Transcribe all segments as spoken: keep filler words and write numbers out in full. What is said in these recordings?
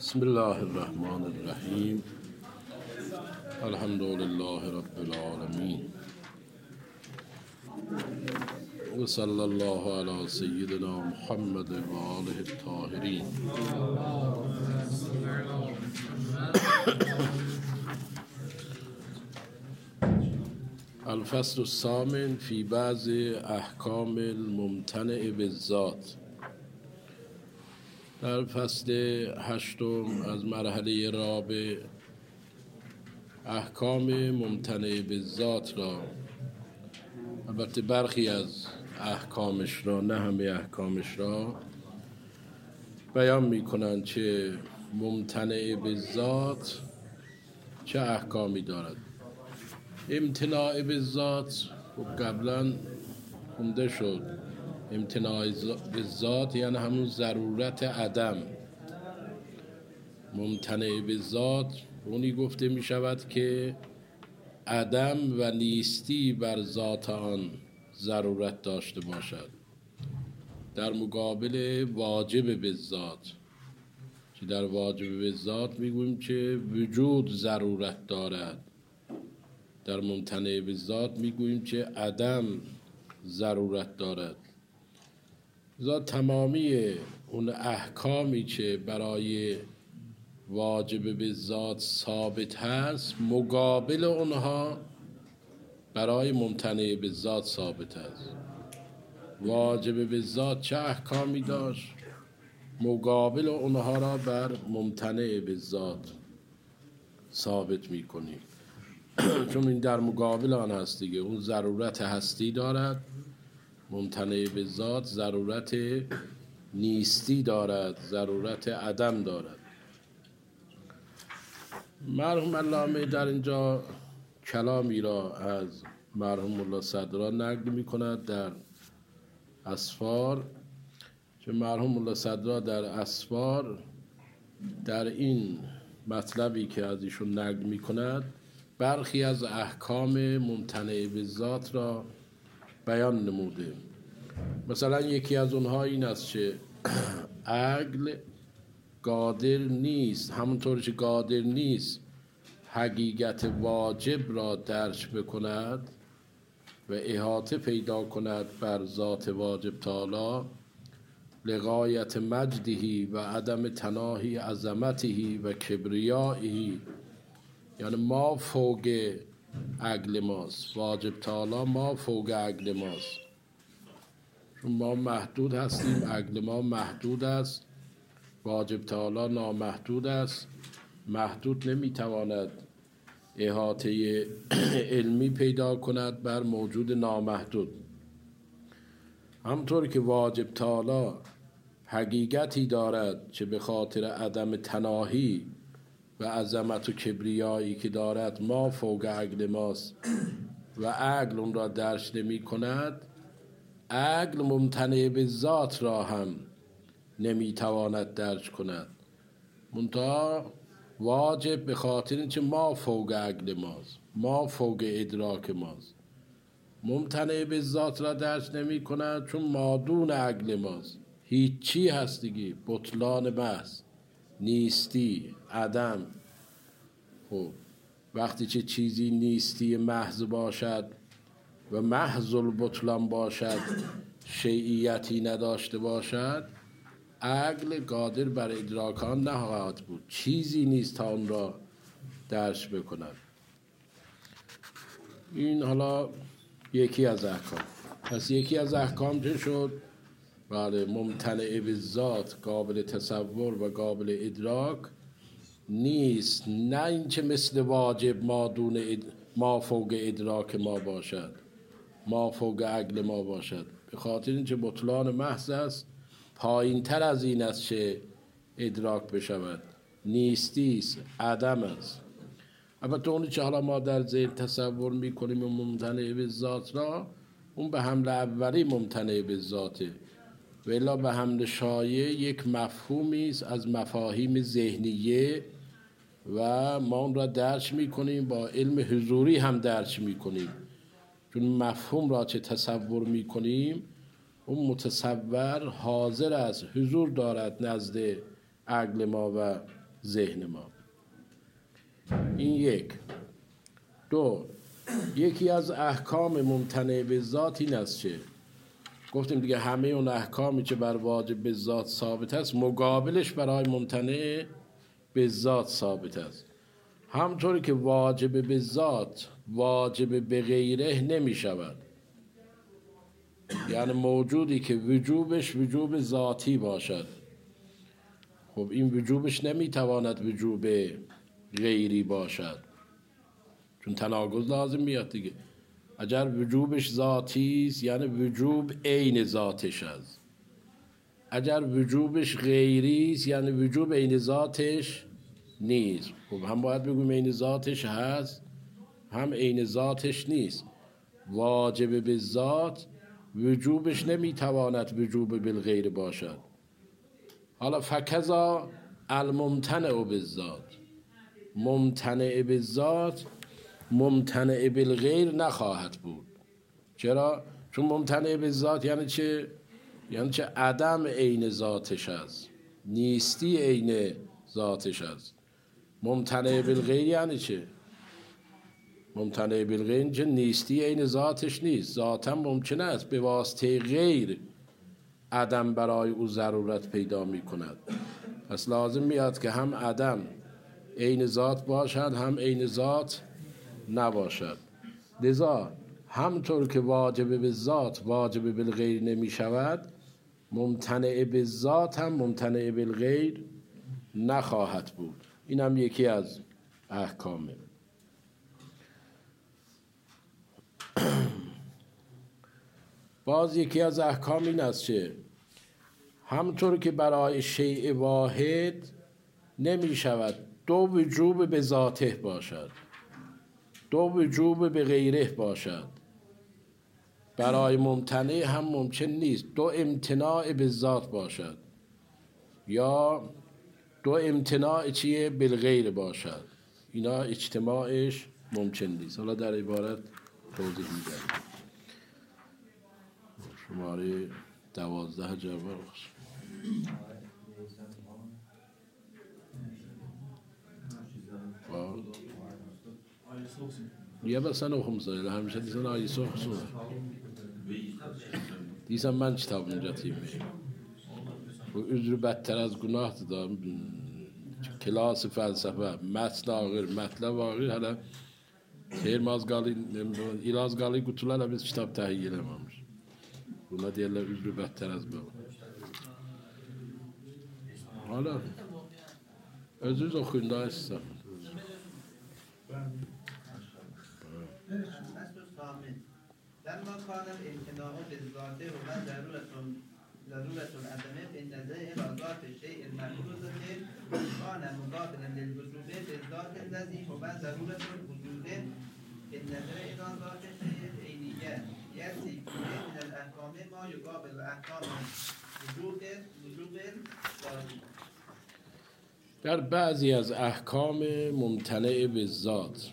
بسم الله الرحمن الرحیم. الحمد لله رب العالمین و صلی الله علی سیدنا محمد و آله الطاهرین. الفصل الثامن فی بعض احکام الممتنع بالذات. در فصل هشتم از مرحله رابع احکام ممتنع بالذات را، البته برخی از احکامش را، نه همه احکامش را بیان می کنند چه ممتنع بالذات چه احکامی دارد. امتناع بالذات قبلا خونده شد. امتناع بالذات یعنی همون ضرورت عدم. ممتنع بالذات اونی گفته می شود که عدم و نیستی بر ذات آن ضرورت داشته باشد، در مقابل واجب بالذات که در واجب بالذات می گوییم که وجود ضرورت دارد. در ممتنع بالذات می گوییم که عدم ضرورت دارد. لذا تمامی اون احکامی که برای واجب بالذات ثابت هست، مقابل اونها برای ممتنع بالذات ثابت هست. واجب بالذات چه احکامی داشت، مقابل اونها را بر ممتنع بالذات ثابت می کنیم. چون این در مقابل آن هست دیگه. اون ضرورت هستی دارد، ممتنع بالذات ضرورت نیستی دارد، ضرورت عدم دارد. مرحوم علامه در اینجا کلامی را از مرحوم ملا صدرا نقل می کند در اسفار، که مرحوم ملا صدرا در اسفار در این مطلبی که از ایشون نقل می کند برخی از احکام ممتنع بالذات را بیان نموده. مثلا یکی از اونها این است که عقل قادر نیست، همونطور که قادر نیست حقیقت واجب را درک بکند و احاطه پیدا کند بر ذات واجب تعالی، لغایت مجدهی و عدم تناهی عظمته و کبریائه، یعنی ما فوق عقل ماست. واجب تعالی ما فوق عقل ماست، چون ما محدود هستیم، عقل ما محدود است، واجب تعالی نامحدود است. محدود نمیتواند احاطه علمی پیدا کند بر موجود نامحدود. همطور که واجب تعالی حقیقتی دارد که به خاطر عدم تناهی و عظمت و کبریایی که دارد ما فوق عقل ماست و عقل اون را درک نمی کند، عقل ممتنع بالذات را هم نمی تواند درک کند. منتها واجب به خاطر اینکه ما فوق عقل ماست، ما فوق ادراک ماست، ممتنع بالذات را درک نمی کند چون مادون عقل ماست. هیچی هست دیگه، بطلان محض، نیستی، عدم. خب وقتی که چیزی نیستی محض باشد و محض البطلان باشد، شیعیتی نداشته باشد، عقل قادر بر ادراک آن نخواهد بود. چیزی نیست تا اون را درک بکند. این حالا یکی از احکام. پس یکی از احکام چه شد؟ بله، ممتنع بالذات قابل تصور و قابل ادراک نیست. نه اینکه مثل واجب ما دون اد... ما فوق ادراک ما باشد، ما فوق عقل ما باشد. به خاطر اینکه بطلان محض است، پایین تر از این است که ادراک بشود. نیستی است، عدم است. البته اونی که حالا ما در ذهن تصور میکنیم و ممتنع بالذات را، اون به حمل اولی ممتنع بالذاته، و الا به حمل شایع یک مفهومی است از مفاهیم ذهنیه و ما اون را درک میکنیم، با علم حضوری هم درک میکنیم. چون مفهوم را چه تصور میکنیم، اون متصور حاضر است، حضور دارد نزد عقل ما و ذهن ما. این یک. دو، یکی از احکام ممتنع به ذات این است که گفتیم دیگه همه اون احکامی که بر واجب به ذات ثابت است مقابلش برای ممتنع به ذات ثابت است. همطوری که واجب به ذات واجب به غیره نمی شود، یعنی موجودی که وجوبش وجوب ذاتی باشد، خب این وجوبش نمی تواند وجوب غیری باشد، چون تناقض لازم میاد دیگه. اگر وجوبش ذاتی است یعنی وجوب عین ذاتش است، اگر وجوبش غیری است یعنی وجوب عین ذاتش نیست. خب هم باید بگویم عین ذاتش هست هم عین ذاتش نیست. واجب به ذات وجوبش نمیتواند وجوب بالغیر باشد. حالا فکذا الممتنع بالذات، ممتنع بالذات ممتنع بالغیر نخواهد بود. چرا؟ چون ممتنع بالذات یعنی چه؟ یعنی چه عدم عین ذاتش است، نیستی عین ذاتش است. ممتنع بالغیر یعنی چه؟ ممتنع بالغیر چه نیستی عین ذاتش نیست، ذاتا ممکن است به واسطه غیر عدم برای او ضرورت پیدا می کند. پس لازم میاد که هم عدم عین ذات باشد هم عین ذات نباشد. لذا همطور که واجب به ذات واجب بالغیر نمی شود، ممتنع به ذات هم ممتنع بالغیر نخواهد بود. این هم یکی از احکامه. باز یکی از احکام این است که همطور که برای شیء واحد نمی شود دو وجوب به ذاته باشد، دو وجوب به غیره باشد، برای ممتنع هم ممکن نیست دو امتناع به ذات باشد یا دو امتناع چیه بالغیر باشد. اینا اجتماعش ممکن نیست. حالا در عبارت توضیح میدم. شماره دوازده جواب یه بسن و خمسایی همیشه دیسن آیی سو خسون دیسن من کتاب اینجا تیمه و عذر بدتر از گناه دادم. کلاس فلسفه متن آغیر مطلب آغیر حالا خیر مازگالی ایلازگالی گوتولا لبیز کتاب تهیه لمامش اونا دیگه عذر بدتر از بابا. حالا عزیز و خونده هستم. لما كان الامتناع بالذات هو ضرورة ضرورة العدم بالنظر إلى ذات الشيء المحفوظ كان مقابلا للوجود بالذات الذي هو ضرورة الوجود بالنظر إلى ذات الشيء العينية يأتي من الأحكام ما يقابل أحكام وجود وجود ذاتي. در بعضی از احکام ممتنع به ذات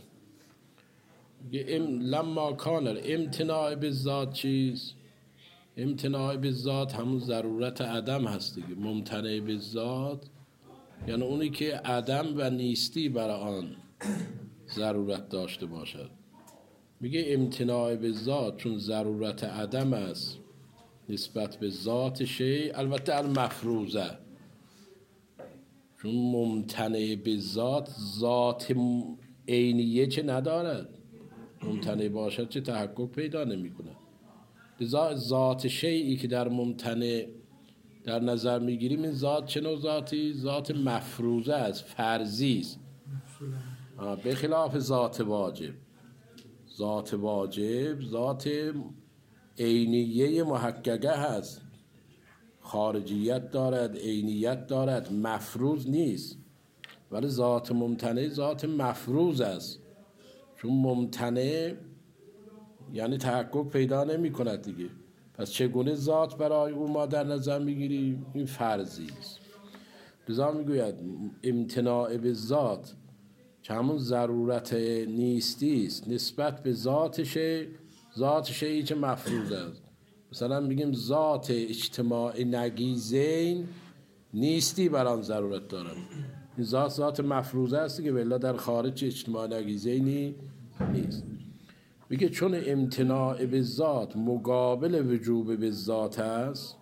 لما کان امتناع به ذات چیز؟ امتناع به ذات همون ضرورت عدم هست دیگه. ممتنع به ذات یعنی اونی که عدم و نیستی برای آن ضرورت داشته باشد. میگه امتناع به ذات چون ضرورت عدم است نسبت به ذات شی، البته المفروضه، چون ممتنع به ذات ذات عینیه چه ندارد، ممتنع باشد چه تحقق پیدا نمی کند. لذا ذات شیئی که در ممتنع در نظر می گیریم این ذات چه نوع ذاتی؟ ذات مفروضه است، فرضی است، به خلاف ذات واجب. ذات واجب ذات عینیه محققه هست، خارجیت دارد، عینیت دارد، مفروض نیست. ولی ذات ممتنع ذات مفروض است، چون ممتنع یعنی تحقق پیدا نمی کند دیگه. پس چگونه ذات برای او ما در نظر می گیریم؟ این فرضی است. لذا می گوید امتناع به ذات که همون ضرورت نیستی است نسبت به ذات شی، ذات شیئی که مفروض است. مثلا میگیم ذات اجتماع نگیزین نیستی بر آن ضرورت دارد. این ذات ذات مفروضه است که بلا در خارج اجتماع نگیزینی نیست. میگه چون امتناع به ذات مقابل وجوب به ذات است.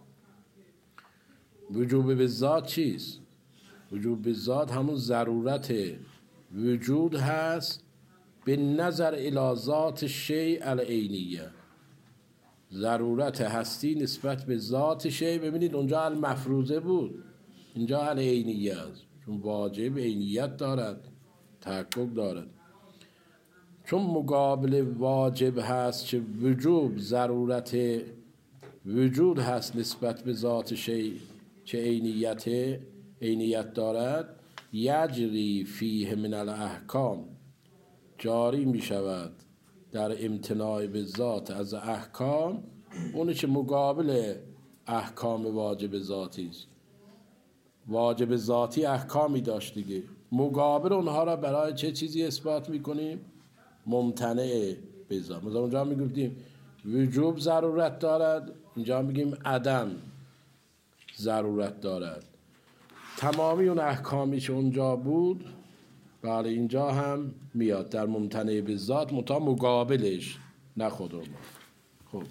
وجوب به ذات چیست؟ وجوب به ذات همون ضرورت وجود هست به نظر الی ذات شیء العینیه، ضرورت هستی نسبت به ذات شیء. ببینید اونجا المفروضه بود، اینجا العینیه است، چون واجب عینیت دارد، تحقق دارد. چون مقابل واجب هست که وجوب ضرورت وجود هست نسبت به ذات شیء چه عینیت عینیت دارد، یجری فیه من الاحکام، جاری می شود در امتناع به ذات از احکام اونی که مقابل احکام واجب ذاتی است. واجب ذاتی احکامی داشت دیگه، مقابل اونها را برای چه چیزی اثبات میکنیم؟ ممتنع به ذات. مثلا اونجا میگفتیم وجوب ضرورت دارد، اینجا میگیم عدم ضرورت دارد. تمامی اون احکامی که اونجا بود بله اینجا هم میاد در ممتنع به ذات، متا مقابلش نه خود ما. خب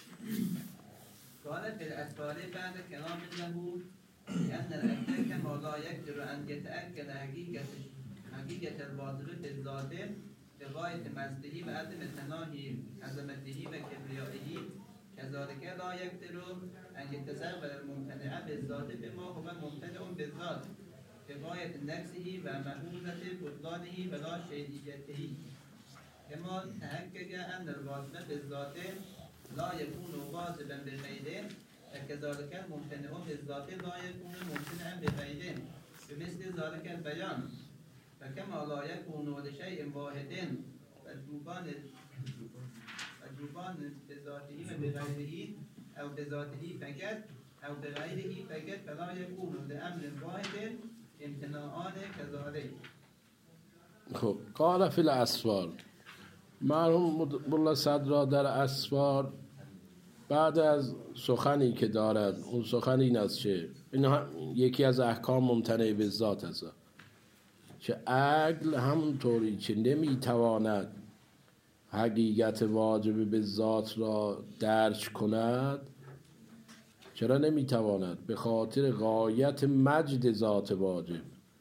قال في الأسفار بعد كلام له لأن الأشياء كما لا يقدر أن يتأكد حقيقة حقيقة الواجب في الذات بغاية مزده وعدم تناهي عظمته وكبريائه، كذلك لا يقدر أن يتصور الممتنع بالذات بما هو ممتنع بالذات بغاية نقصه ومحوزة بطلانه ولا شيئيته، كما تحقق أن الواجب بالذات لا يكون واجبا بغيره، وكذلك الممتنع بالذات لا يكون ممتنعا بغيره بمثل ذلك البيان. فكما لا يكون لشيء واحد وجوبان وجوبان بذاته وبغيره أو بذاته فقط أو بغيره فقط، فلا يكون لأمر واحد امتناعان كذلك. خب قال فی الاسفار، مرحوم ملا صدرا در اسفار بعد از سخنی که دارد، اون سخن این است که این یکی از احکام ممتنع به ذات است که عقل همونطوری که نمیتواند حقیقت واجب به ذات را درک کند. چرا نمیتواند؟ به خاطر غایت مجد ذات واجب،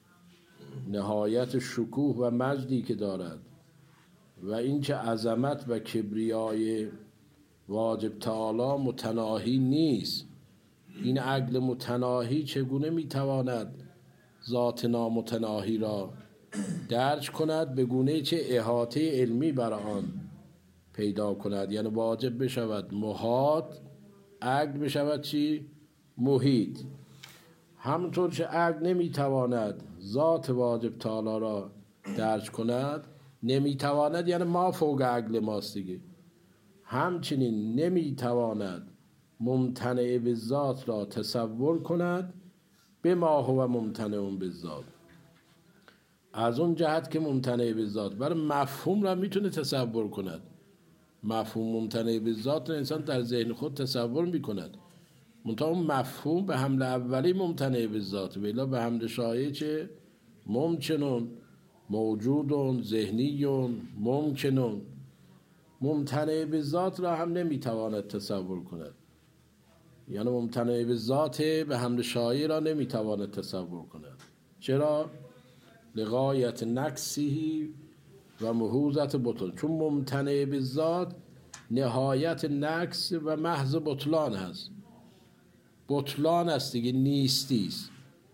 نهایت شکوه و مجدی که دارد و اینکه عظمت و کبریای واجب تعالی متناهی نیست. این عقل متناهی چگونه میتواند ذات نامتناهی را درک کند به گونه چه احاطه علمی بر آن پیدا کند؟ یعنی واجب بشود محاط، عقل بشود چی؟ محیط. همونطور که عقل نمیتواند ذات واجب تعالی را درک کند، نمیتواند یعنی ما فوق عقل ماست دیگه، همچنین نمیتواند ممتنع به ذات را تصور کند به ما هو ممتنع به ذات. از اون جهت که ممتنع به ذات برای مفهوم را میتونه تصور کند، مفهوم ممتنع به ذات انسان در ذهن خود تصور میکند، منتها اون مفهوم به حمل اولی ممتنع به ذات، ولی به حمل شایع چه ممکنون موجودون ذهنیون ممکنون، ممتنع به ذات را هم نمیتواند تصور کند. یعنی ممتنع به ذات به حمل شایع را نمیتواند تصور کند. چرا؟ لغایت نقصی و محوزت بطل، چون ممتنع به ذات نهایت نقص و محض بطلان هست. بطلان است دیگه، نیستی است.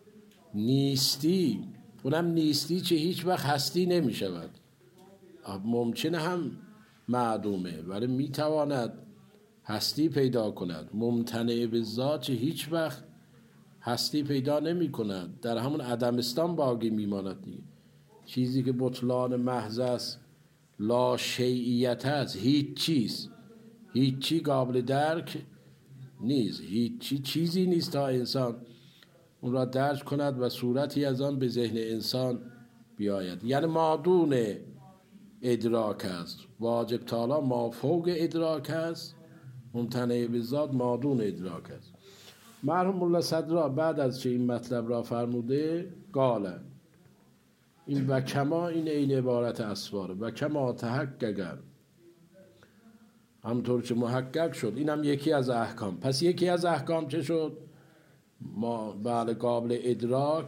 نیستی اونم نیستی چه هیچ وقت هستی نمی شود. ممکنه هم معدومه ولی می تواند هستی پیدا کند. ممتنع به ذات چه هیچ وقت هستی پیدا نمی کند، در همون عدمستان باقی می ماند دیگه. چیزی که بطلان محض است، لا شیعیت است، هیچ چیز هیچ چی قابل درک نیست، هیچ چی چیزی نیست تا انسان اون را درک کند و صورتی از آن به ذهن انسان بیاید. یعنی مادون ادراک است. واجب تعالی مافوق ادراک است، ممتنع به ذات مادون ادراک است. مرحوم ملا صدرا بعد از چه این مطلب را فرموده قال این و کما این عین عبارت اسواره و کما تحقق، همطور که محقق شد. این هم یکی از احکام. پس یکی از احکام چه شد؟ ما بله قابل ادراک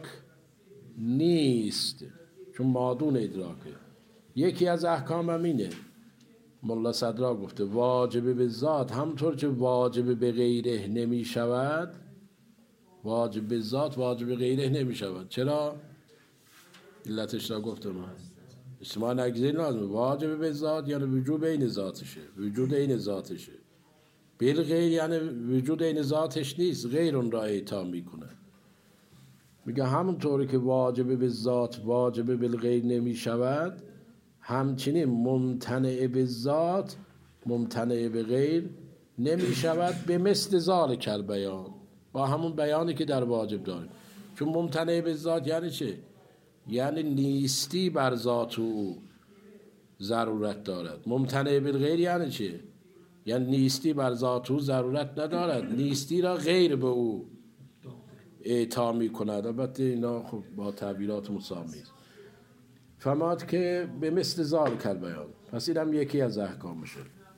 نیست، چون مادون ادراکه. یکی از احکام هم اینه، ملا صدرا گفته واجب به ذات همطور که واجب به غیره نمی شود، واجب به ذات واجب به غیره نمی شود. چرا؟ علتش را گفتم من اجتماع نگذاری لازمه. واجب به ذات یعنی وجود این ذاتشه، وجود این ذاتشه. بل غیر یعنی وجود این ذاتش نیست، غیر اون را اعطا میکنه. میگه همونطوری که واجب به ذات واجب به غیر نمی شود، همچنین ممتنع به ذات ممتنع به غیر نمی شود به مثل ذالک البیان، با همون بیانی که در واجب داریم. چون ممتنع به ذات یعنی چه؟ یعنی نیستی بر ذات او ضرورت دارد. ممتنع به غیر یعنی چه؟ یعنی نیستی بر ذات او ضرورت ندارد، نیستی را غیر به او اعطا می کند. البته اینا خب با تعبیرات مسامی است. فهمات که به مثل ذالک البیان، پس این هم یکی از احکامشه.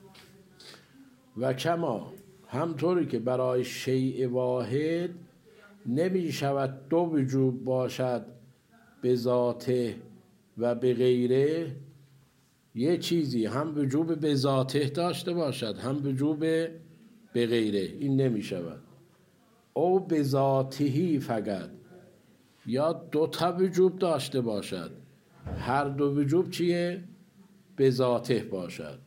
و کما همطوری که برای شیء واحد نمی شود دو وجوب باشد به ذاته و به غیره، یه چیزی هم وجوب به ذاته داشته باشد هم وجوب به غیره، این نمی شود. او به ذاتهی فقط، یا دو تا وجوب داشته باشد، هر دو وجوب چیه؟ به ذاته باشد.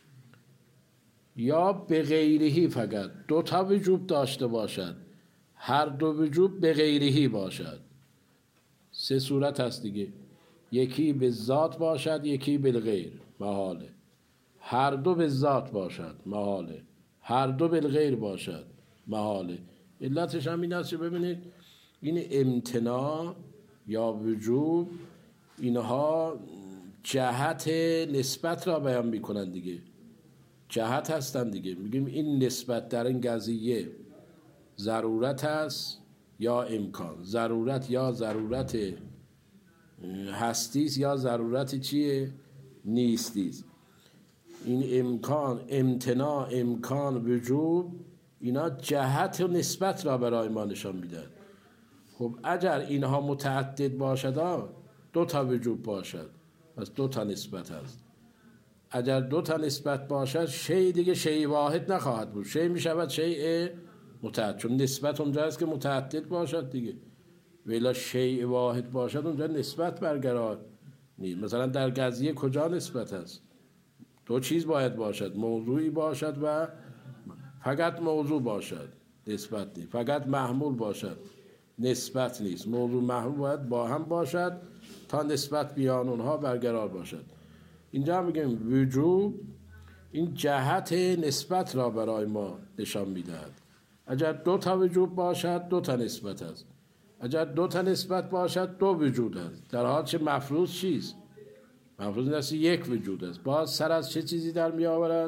یا به غیرهی فقط، دو تا وجوب داشته باشد، هر دو وجوب به غیرهی باشد. سه صورت هست دیگه، یکی به ذات باشد یکی به غیر، محاله. هر دو به ذات باشد، محاله. هر دو به غیر باشد، محاله. علتش هم این است که ببینید این امتناع یا وجوب اینها جهت نسبت را بیان میکنن دیگه، جهت هستن دیگه. میگیم این نسبت در این قضیه ضرورت است یا امکان، ضرورت یا ضرورت هستیست یا ضرورت چیه؟ نیستیست. این امکان، امتناع، امکان، وجوب، اینا جهت و نسبت را برای ما نشان میدن. خب اگر اینها متعدد باشد، دو تا وجوب باشد، پس دو تا نسبت هست. اگر دو تا نسبت باشد، شیء دیگه شیء واحد نخواهد بود، شیء میشود شیء متعدد، چون نسبت اونجا است که متعدد باشد دیگه. ولی شیء واحد باشد اونجا نسبت برقرار نیست. مثلا در قضیه کجا نسبت هست؟ دو چیز باید باشد، موضوعی باشد و فقط موضوع باشد، نسبت نیست. فقط محمول باشد، نسبت نیست. موضوع محمول باید با هم باشد تا نسبت بیان اونها برقرار باشد. اینجا میگیم وجوب این جهت نسبت را برای ما نشان میدهد. اگر دو تا وجوب باشد دو تا نسبت است، اگر دو تا نسبت باشد دو وجود است. در حال چه مفروض چیست؟ مفروض این است یک وجود است. باز سر از چه چیزی در می آورد؟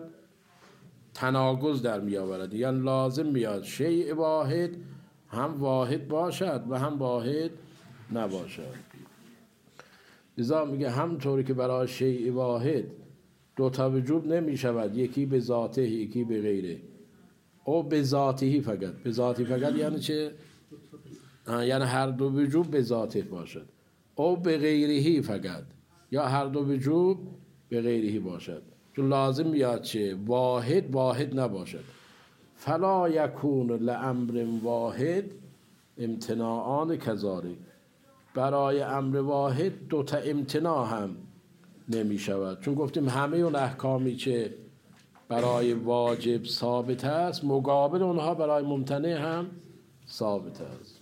تناقض در می آورد. یعنی لازم میاد شیء واحد هم واحد باشد و هم واحد نباشد. لذا میگه همطوری که برای شیء واحد دو تا وجوب نمی شود، یکی به ذاته یکی به غیره، او به ذاتهی فقط. به ذاتی فقط یعنی چه؟ یعنی هر دو وجوب به ذاته باشد. او به غیرهی فقط، یا هر دو وجوب به غیرهی باشد. چون لازم میاد چه؟ واحد واحد نباشد. فلا یکون لامر واحد امتناعان کذالک، برای امر واحد دو تا امتناع هم نمی شود. چون گفتیم همه اون احکامی که برای واجب ثابت است، مقابل اونها برای ممتنع هم ثابت است.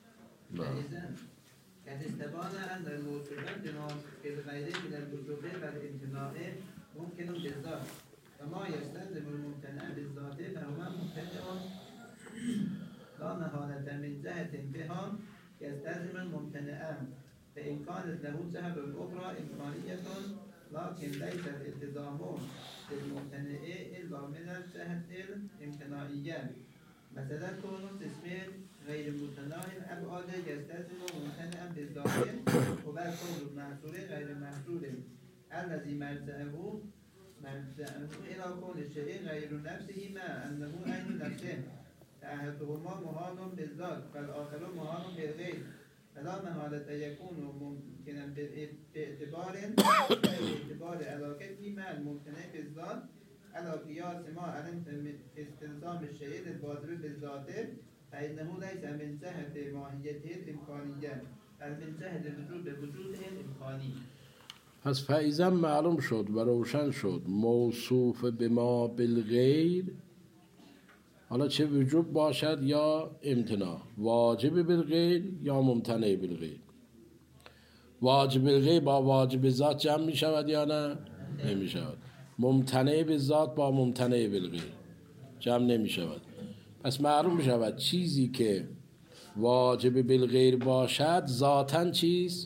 قد استبان أن الموصوفات في الغير من الوجوب والامتناع ممكن بالذات، كما يستلزم الممتنع بالذات فهو ممتنع لا محالة من جهة بها يستلزم الممتنع، فإن كانت له جهة أخرى إمكانية لكن ليس الالتزام بالممتنع إلا من الجهة الامتناعية. مثلا كون اسم غير متناهي الأبعاد يستلزم ممتنعا بالظاهر وبس كون المحصول غير محصول الذي مرجعه مرجعه إلى كون الشيء غير نفسه مع أنه عين نفسه أحدهما محال بالذات فالآخر محال بالغير فلا محالة يكون ممكنا باعتبار باعتبار علاقته مع الممكن بالذات على قياس ما علمت من استلزام الشيء الواجب بالذات فإنه ليس من جهة ماهیته الإمکانیه بل من جهة وجود وجوده الإمکانی. پس فایزا معلوم شد و روشن شد موصوف به ما بالغیر، حالا چه وجوب باشد یا امتناع، واجب بالغیر یا ممتنع بالغیر. واجب بالغیر با واجب ذات جمع می شود یا نه؟ نمی شود. ممتنع بالذات با ممتنع بالغیر جمع نمی شود. پس معلوم می شود چیزی که واجب بالغیر باشد ذاتاً چیز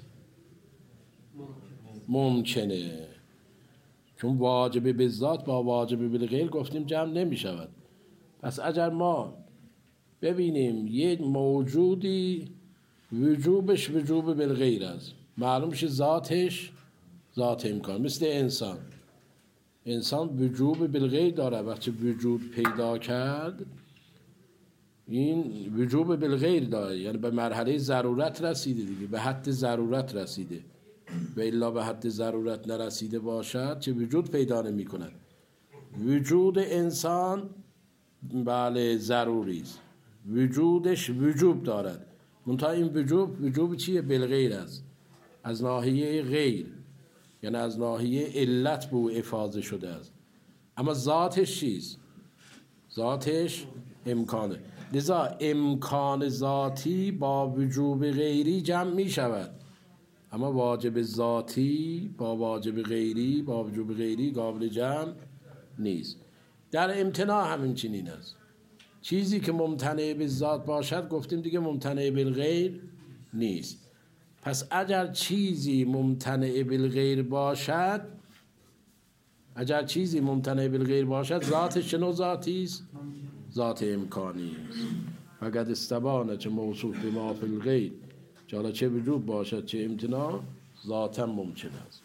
ممکنه، چون واجب بالذات با واجب بالغیر گفتیم جمع نمی شود. پس اگر ما ببینیم یک موجودی وجوبش وجوب بالغیر است، معلوم شه ذاتش ذات امکان، مثل انسان. انسان وجوب بالغیر داره، وقتی وجود پیدا کرد این وجوب بالغیر داره، یعنی به مرحله ضرورت رسیده دیگه، به حد ضرورت رسیده. و الا به حد ضرورت نرسیده باشد چه وجود پیدا نمی کند. وجود انسان بله ضروری است، وجودش وجوب دارد، منتها این وجوب وجوب چیه؟ بالغیر است، از ناحیه غیر، یعنی از ناحیه علت به او افاضه شده است. اما ذاتش چیست؟ ذاتش امکانه. لذا امکان ذاتی با وجوب غیری جمع می شود، اما واجب ذاتی با واجب غیری با وجوب غیری قابل جمع نیست. در امتناع همین چنین است. چیزی که ممتنع به ذات باشد گفتیم دیگه ممتنع بالغیر نیست. پس اگر چیزی ممتنع بالغیر باشد اگر چیزی ممتنع بالغیر باشد ذاتش چه نوع ذاتی است؟ ذات امکانی است. فقط استبانه چه موصوف به ما فی الغیر، حالا چه وجوب باشد چه امتناع ذاتا ممکن است.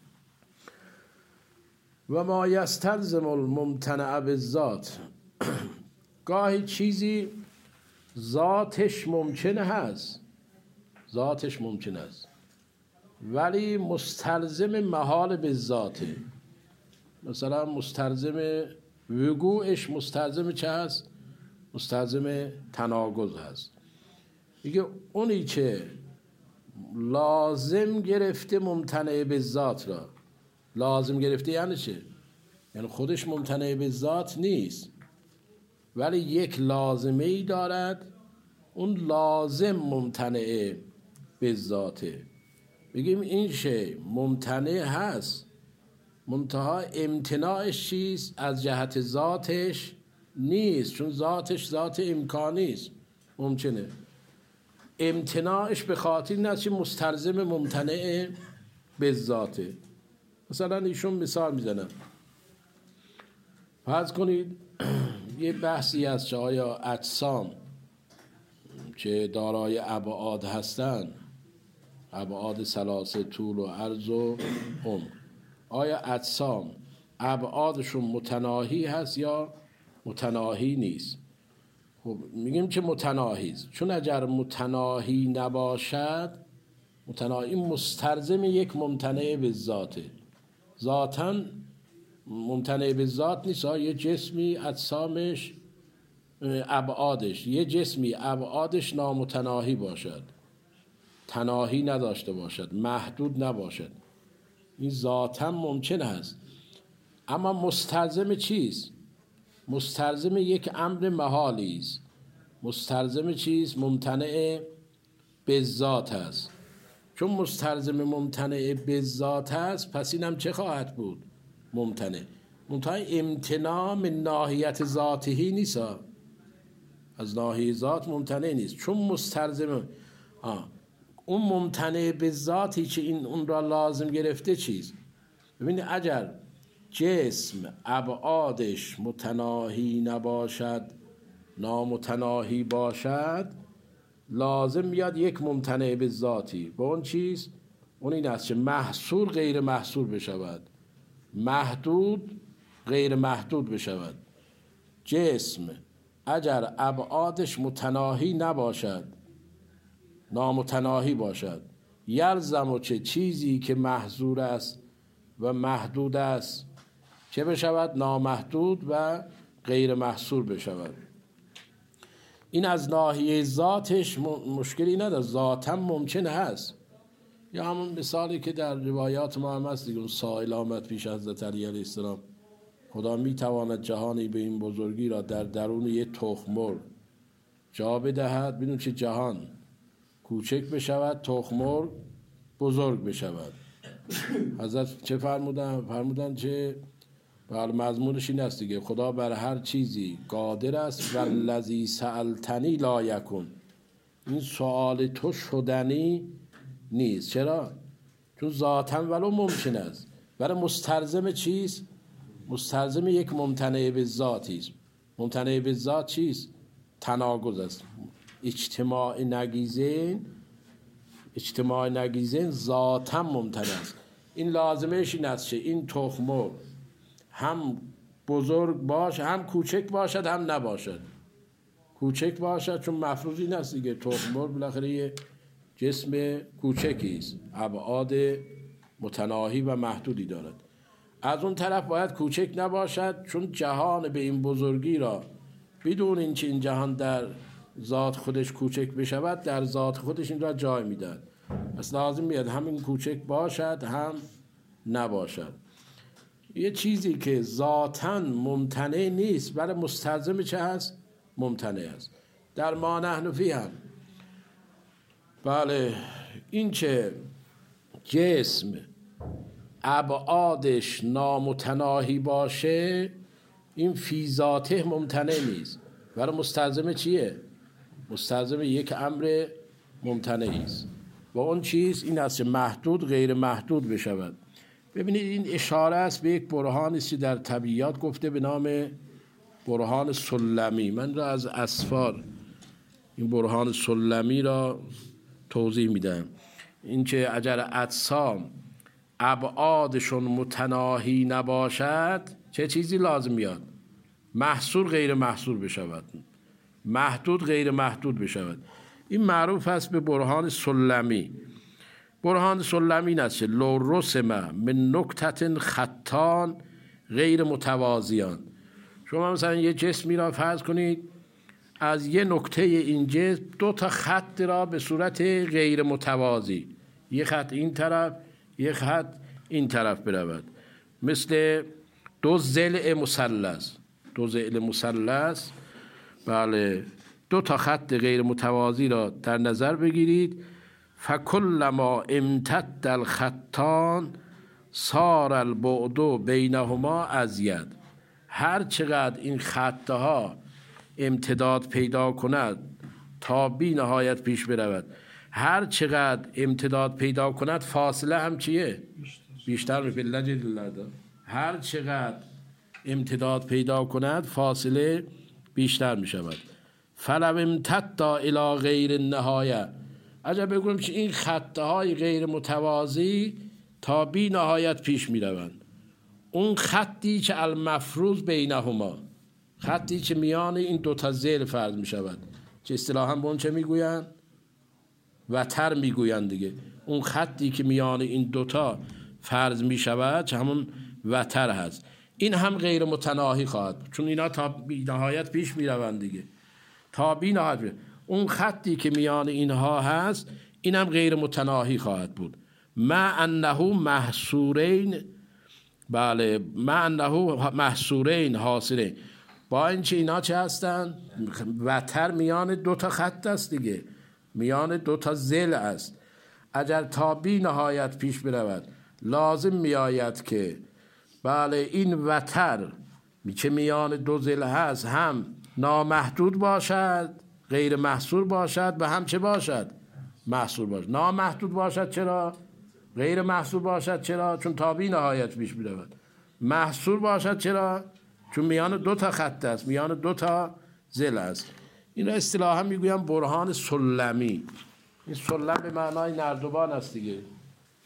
و ما یستلزم الممتنع بالذات، گاهی چیزی ذاتش ممکن هست ذاتش ممکن است ولی مستلزم محال بالذاته. مثلا مستلزم وقوعش مستلزم چه هست؟ مستلزم تناقض هست. میگه اونی که لازم گرفته ممتنع به ذات را، لازم گرفته یعنی چه؟ یعنی خودش ممتنع به ذات نیست ولی یک لازمه ای دارد، اون لازم ممتنع به ذاته. بگیم این شی ممتنع هست، منتها امتناعش چیست؟ از جهت ذاتش نیست، چون ذاتش ذات امکانی است، ممکنه. امتناعش به خاطر این است که مستلزم ممتنع به ذاته. مثلا ایشون مثال میزنم، فرض کنید یه بحثی هست که آیا اجسام که دارای ابعاد هستند، ابعاد ثلاثه، طول و عرض و عمق، آیا اجسام ابعادشون متناهی هست یا متناهی نیست؟ خب میگیم که متناهی است، چون اگر متناهی نباشد، متناهی مستلزم یک ممتنع به ذاته، ذاتاً ممتنع به ذات نیست. یه جسمی اجسامش ابعادش، یه جسمی ابعادش نامتناهی باشد، تناهی نداشته باشد، محدود نباشد، این ذاتاً ممکن است. اما مستلزم چیست؟ مستلزم یک امر محالی است. مستلزم چیست؟ ممتنع به ذات است. چون مستلزم ممتنع به ذات است، پس اینم چه خواهد بود؟ ممتنع. منتها امتناع من ناحیت ذاتی نیست، از ناحیه ذات ممتنع نیست، چون مستلزم آه. اون ممتنع به ذاتی که این اون را لازم گرفته چیست؟ ببینید اگر جسم ابعادش متناهی نباشد، نامتناهی باشد، لازم میاد یک ممتنع به ذاتی با اون چیز اون این است که محصور غیر محصور بشود، محدود غیر محدود بشود. جسم اگر ابعادش متناهی نباشد، نامتناهی باشد، یلزم چه چیزی که محظور است و محدود است چه بشود؟ نامحدود و غیر محصور بشود. این از ناحیه ذاتش مشکلی نداره، ذاتا ممکن هست. یا همون مثالی که در روایات ما هم هست دیگه، اون سائل آمد پیش حضرت علی علیه السلام، خدا می تواند جهانی به این بزرگی را در درون یک تخم مرغ جا بدهد، بدون چه جهان کوچک بشود، تخم مرغ بزرگ بشود. حضرت چه فرمودن؟ فرمودن چه بر مضمونش این است دیگه، خدا بر هر چیزی قادر است و الذی سألتنی لا یکن. این سوال تو شدنی نیست. چرا؟ چون ذاتاً ولو ممکن است. برای مستلزم چیست؟ مستلزم یک ممتنع به ذاتی است. ممتنع به ذات چیست؟ تناقض است. اجتماع نگیزین اجتماع نگیزین ذاتاً ممتنع است. این لازمش این است که این تخم مرغ هم بزرگ باشه، هم کوچک باشد، هم نباشد. کوچک باشد چون مفروض این است دیگه، تخم مرغ بالاخره یه جسم کوچکی است، ابعاد متناهی و محدودی دارد. از اون طرف باید کوچک نباشد چون جهان به این بزرگی را بدون اینکه این جهان در ذات خودش کوچک بشود، در ذات خودش این را جای میدهد. پس لازم میاد همین کوچک باشد هم نباشد. یه چیزی که ذاتاً ممتنع نیست برای مستلزم چه هست؟ ممتنع است. در ما نحن فیه هم بله این که جسم ابعادش نامتناهی باشه، این فی ذاته ممتنع نیست. برای مستلزم چیه؟ مستلزم یک امر ممتنعی است و اون چیز این است محدود غیر محدود بشود. ببینید این اشاره است به یک برهانی که در طبیعیات گفته به نام برهان سلمی. من را از اسفار این برهان سلمی را توضیح میدم. این که اگر اجسام ابعادشون متناهی نباشد چه چیزی لازم میاد؟ محصور غیر محصور بشود، محدود غیر محدود بشود. این معروف است به برهان سلمی. برهان سلمی این است لو رسم من نکتة خطان غیر متوازیان. شما مثلا یه جسمی را فرض کنید، از یه نکته این جسم دو تا خط را به صورت غیر متوازی، یه خط این طرف یه خط این طرف برود، مثل دو ضلع مثلث. دو ضلع مثلث بله، دو تا خط غیر متوازی را در نظر بگیرید. فکلما امتد الخطان صار البعد بینهما ازید. هر چقدر این خطها امتداد پیدا کند تا بی نهایت پیش برود، هر چقدر امتداد پیدا کند فاصله هم چیه؟ بیشتر می پیدا. هر چقدر امتداد پیدا کند فاصله بیشتر می شود. فلو امتد الی غیر النهایه. اگر بگویم که این خطهای غیر متوازی تا بی نهایت پیش می روند، اون خطی که المفروض بینهما، خطی که میان این دوتا ضلع فرض می شود، که اصطلاحاً به اون چه می گویند؟ وتر می گویند دیگه. اون خطی که میان این دوتا فرض می شود که همون وتر هست، این هم غیر متناهی خواهد، چون اینا تا بی نهایت پیش می روند دیگه، تا بی نهایت پیش. اون خطی که میان اینها هست این هم غیر متناهی خواهد بود. مع انه محصورین، بله مع انه محصورین حاصلین، با اینکه اینا چه هستن؟ وتر میان دو تا خط است دیگه، میان دو تا ضلع است. اگر تا بی نهایت پیش برود لازم میآید که بله این وتر که میان دو ضلع هست هم نامحدود باشد، غیر محصور باشد، و هم چه باشد؟ محصور باشد. نامحدود باشد چرا؟ غیر محصور باشد چرا؟ چون تا بی نهایت پیش برود. محصور باشد چرا؟ چون میان دو تا خط است، میان دو تا ضلع است. این را اصطلاحا میگویم برهان سلمی. این سلم به معنای نردبان است دیگه،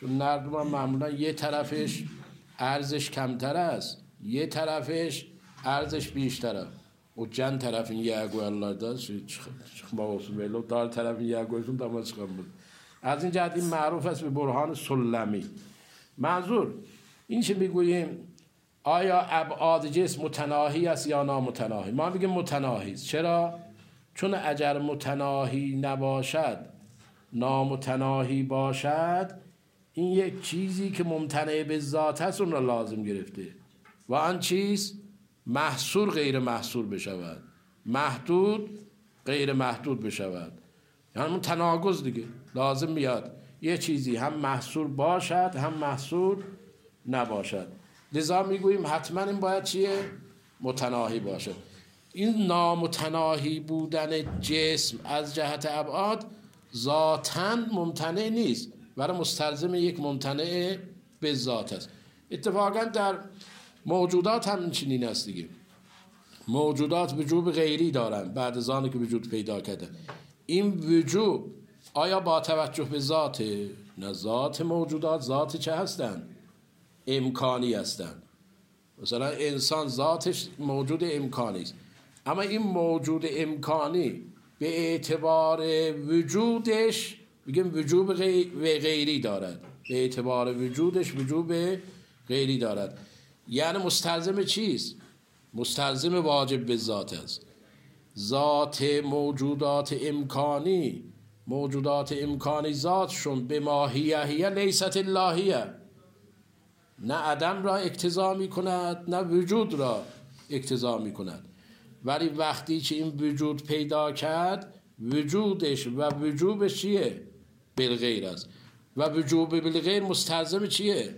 چون نردبان معمولا یه طرفش ارزش کمتر است، یه طرفش ارزش بیشتره. و چند طرف این یه اگوالله داشت ما وصول دار طرف این یه اگوالشون داماز خواهم بود. از این جهت این معروف است به برهان سلمی. منظور این چه میگوییم آیا ابعاد جسم متناهی است یا نامتناهی؟ ما میگیم متناهی است. چرا؟ چون اگر متناهی نباشد نامتناهی باشد، این یک چیزی که ممتنع به ذات هست اون را لازم گرفته و آن چیز محصور غیر محصور بشود، محدود غیر محدود بشود. یعنی اون تناقض دیگه لازم میاد یه چیزی هم محصور باشد هم محصور نباشد. لذا میگوییم حتما این باید چیه؟ متناهی باشد. این نامتناهی بودن جسم از جهت ابعاد ذاتاً ممتنع نیست، برای مستلزم یک ممتنع به ذات است. اتفاقا در موجودات هم چنین است دیگه. موجودات وجود غیری دارن بعد از آنکه وجود پیدا کرده. این وجود آیا با توجه به ذاته؟ نه، ذات موجودات ذات چه هستن؟ امکانی هستن. مثلا انسان ذاتش موجود امکانی است، اما این موجود امکانی به اعتبار وجودش میگیم وجوب غیری دارد، به اعتبار وجودش وجوب غیری دارد. یعنی مستلزم چیست؟ مستلزم واجب به ذات است. ذات موجودات امکانی، موجودات امکانی ذاتشون به ماهیه لیست اللهیه، نه عدم را اقتضا می کند نه وجود را اقتضا می کند. ولی وقتی که این وجود پیدا کرد، وجودش و وجوبش چیه؟ بالغیر است. و وجوب بالغیر مستلزم چیه؟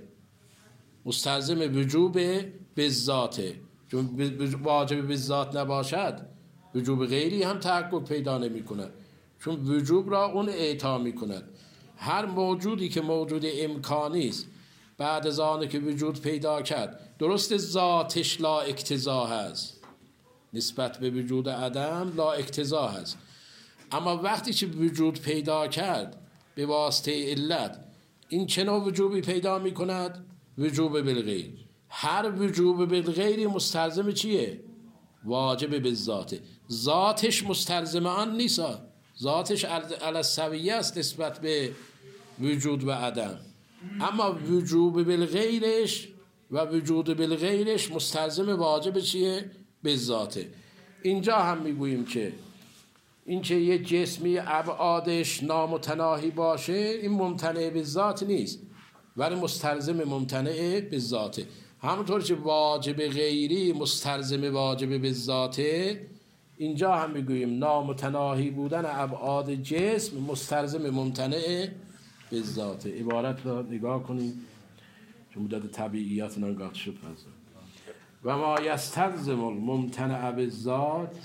مستلزم وجوب به ذاته. چون واجب به ذات نباشد وجوب غیری هم تحقق پیدا نمی کند، چون وجوب را اون اعطا می کند. هر موجودی که موجود امکانی است بعد از آن که وجود پیدا کرد، درست ذاتش لا اقتضا هست، نسبت به وجود عدم لا اقتضا هست، اما وقتی که وجود پیدا کرد به واسطه علت، این چه نوع وجوبی پیدا می کند؟ وجوب بالغیر. هر وجوب بالغیری مستلزم چیه؟ واجب به ذاته. ذاتش مستلزم آن نیست، ذاتش علی السویه است نسبت به وجود و عدم، اما وجوب بالغیرش و وجود بالغیرش مستلزم واجب چیه؟ به ذاته. اینجا هم میگوییم که این که یه جسمی ابعادش نامتناهی باشه این ممتنع به ذات نیست، ولی مستلزم ممتنع به ذاته. همونطور که واجب غیری مستلزم واجب به ذاته، اینجا هم میگوییم نامتناهی بودن ابعاد جسم مستلزم ممتنع به ذاته. عبارت را نگاه کنیم چون مدت طبیعیات نگاه شد. و ما یستلزم الممتنع به ذات،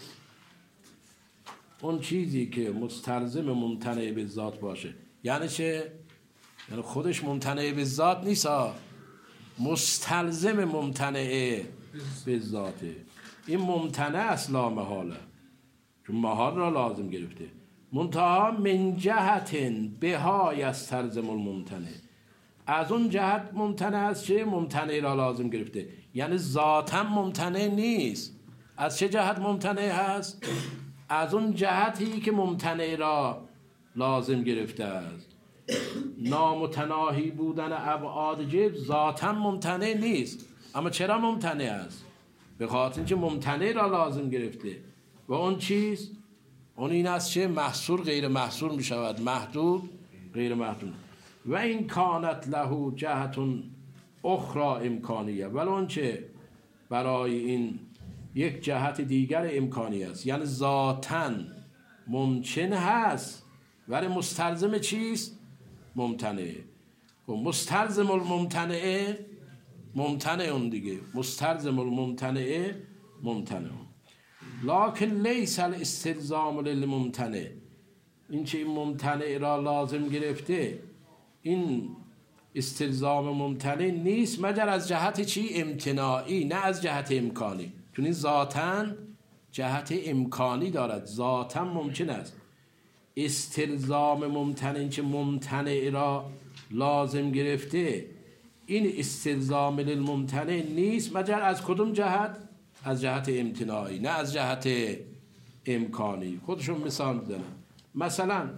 اون چیزی که مستلزم ممتنع به ذات باشه. یعنی چه؟ یعنی خودش ممتنع به ذات نیست، مستلزم ممتنع به ذاته. این ممتنع اصلا محاله، چون محال را لازم گرفته. منتها من جهت بها یستلزم الممتنع، از اون جهت ممتنع است چه؟ ممتنع را لازم گرفته. یعنی ذاتا ممتنع نیست. از چه جهت ممتنع هست؟ از اون جهتی که ممتنع را لازم گرفته است. نامتناهی بودن ابعاد جسم ذاتا ممتنع نیست، اما چرا ممتنع است؟ به خاطر اینکه ممتنع را لازم گرفته. و اون چیز اون این است که محصور غیر محصور می شود، محدود غیر محدود. و این کانت له جهت اخرى امکانیه، ولی اون چه برای این یک جهت دیگر امکانی است، یعنی ذاتاً ممکن هست ولی مستلزم چیست؟ ممتنعه. و مستلزم الممتنعه ممتنع اون دیگه، مستلزم الممتنعه ممتنع. لکن لیس الاستلزام للممتنع، این چه این ممتنع را لازم گرفته، این استلزام ممتنع نیست مگر از جهت چی؟ امتناعی، نه از جهت امکانی. چون این ذاتاً جهت امکانی دارد، ذاتاً ممکن است. استلزام ممتنع، این چه ممتنع را لازم گرفته این استلزام للممتنع نیست مگر از کدوم جهت؟ از جهت امتناعی، نه از جهت امکانی. خودشون مثال میزنن. مثلا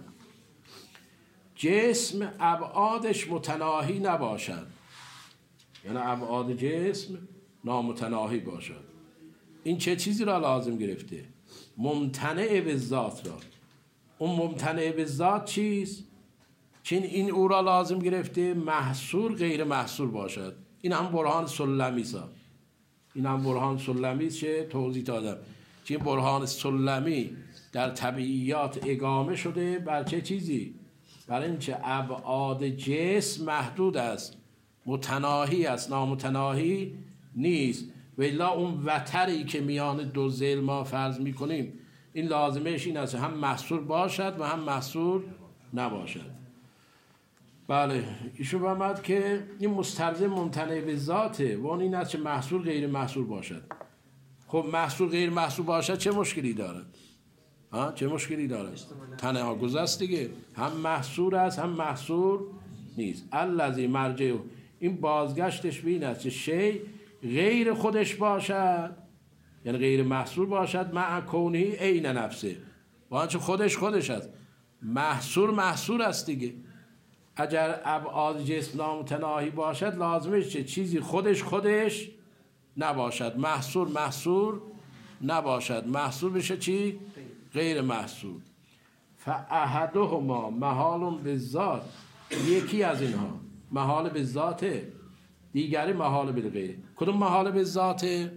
جسم ابعادش متناهی نباشد، یعنی ابعاد جسم نامتناهی باشد. این چه چیزی را لازم گرفته؟ ممتنع به ذات را. اون ممتنع به ذات چیست؟ چین این او را لازم گرفته محصور غیر محصور باشد. این هم برهان سلمی است. این هم برهان سلمی است که توضیح دادم. چین برهان سلمی در طبیعیات اقامه شده بر چه چیزی؟ برای اینکه ابعاد جسم محدود است، متناهی است، نامتناهی نیست. و الا اون وتری که میان دو ذیل ما فرض میکنیم این لازمش این است هم محصور باشد و هم محصور نباشد. بله ایشون فرمود که این مستلزم ممتنع به ذاته و اون این است که محصور غیر محصور باشد. خب محصور غیر محصور باشد چه مشکلی دارد؟ ها چه مشکلی دارد؟ تنها گذست دیگه، هم محصور است هم محصور نیست. الذی مرجع، این بازگشتش به این است که شی غیر خودش باشد، یعنی غیر محصور باشد، مع کونه عین نفسه، با آنچه خودش خودش است. محصور محصور است دیگه. اگر ابعاد جسم نامتناهی باشد لازمش چه؟ چیزی خودش خودش نباشد، محصور محصور نباشد. محصور بشه چی؟ غیر محصور. فاحدهما محال بالذات، یکی از اینها محال بالذاته، دیگری محال بالغیره. کدوم محال بالذاته؟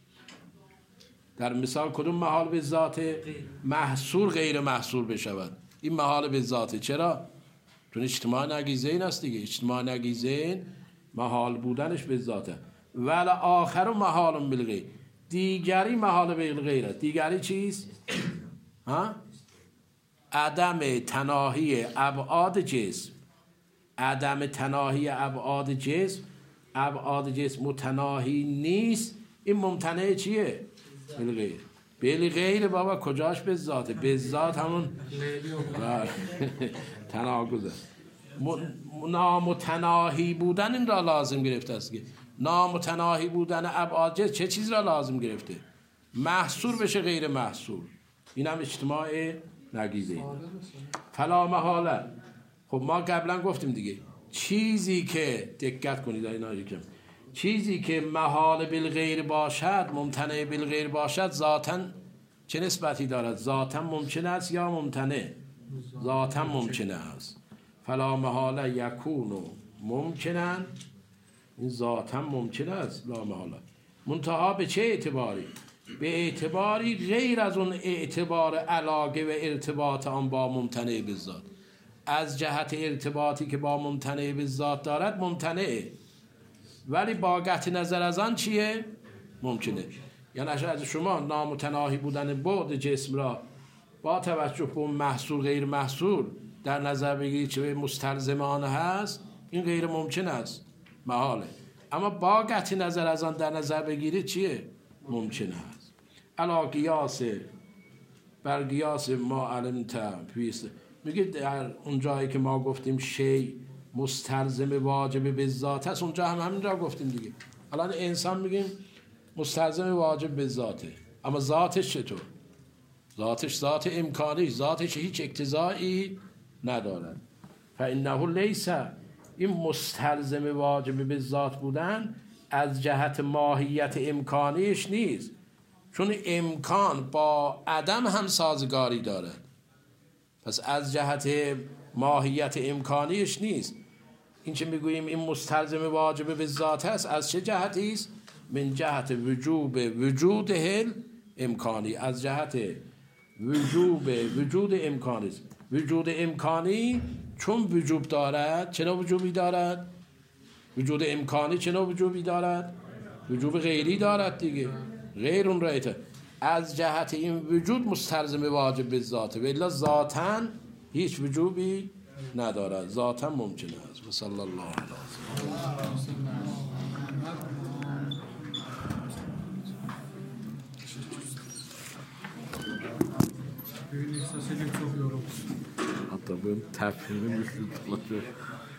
در مثال کدوم محال بالذاته؟ محصور غیر محصور بشود، این محال بالذاته. چرا؟ چون اجتماع نگیزین است دیگه. اجتماع نگیزین محال بودنش بالذاته. ولی آخر محال بالغیر، دیگری محال بالغیره. دیگری چیست؟ ها؟ عدم تناهی ابعاد جسم. عدم تناهی ابعاد جسم، ابعاد جسم متناهی نیست، این ممتنع چیه؟ بالغیر. بالغیر بابا کجاش به ذاته؟ به ذات همون تناقضه. نامتناهی بودن این را لازم گرفته است. نامتناهی بودن ابعاد جسم چه چیز را لازم گرفته؟ محصور بشه غیر محصور. این هم اجتماع نگیزه. فلا محاله. خب ما قبلا گفتیم دیگه، چیزی که دقت کنید اینا یکم، چیزی که محال بالغیر باشد، ممتنع بالغیر باشد، ذاتاً چه نسبتی دارد؟ ذاتاً ممکن است یا ممتنع؟ ذاتاً ممکن است. فلا محاله یکون ممکنن، این ذاتاً ممکن است لا محاله. منتها به چه اعتباری؟ به اعتباری غیر از اون اعتبار علاقه و ارتباط آن با ممتنع بالذات. از جهت ارتباطی که با ممتنع بالذات دارد ممتنعه، ولی با قطع نظر از آن چیه؟ ممکنه. یعنی از شما نامتناهی بودن بعد جسم را با توجه به اون محصور غیر محصور در نظر بگیرید چه مستلزم آن هست، این غیر ممکن است، محاله. اما با قطع نظر از آن در نظر بگیرید چیه؟ ممکن است. علا قیاس، بر قیاس ما علمت پیست. میگه در اون جایی که ما گفتیم شی مستلزم واجب به ذات هست، اونجا هم همین را گفتیم دیگه. الان انسان میگیم مستلزم واجب به ذاته، اما ذاتش چطور؟ ذاتش ذات امکانی، ذاتش هیچ اقتضایی ندارد. فانه لیس، این مستلزم واجب به ذات بودن از جهت ماهیت امکانیش نیست، چون امکان با عدم هم سازگاری دارد. پس از جهت ماهیت امکانیش نیست. این چه میگوییم این مستلزم واجب به ذات هست، از چه جهتی است؟ من جهت وجوب وجود هل امکانی، از جهت وجوب وجود امکانی است. وجود امکانی چون وجوب دارد، چه نوع وجوبی دارد؟ وجود امکانی چه نوع وجوبی دارد؟ وجوب غیری دارد دیگه، غیر اون رایت. از جهت این وجود مستلزم واجب به ذاته، ولی ذاتاً هیچ وجوبی ندارد، ذاتاً ممکن است. و صلی الله علیه و حتی باید تفهیمی میشود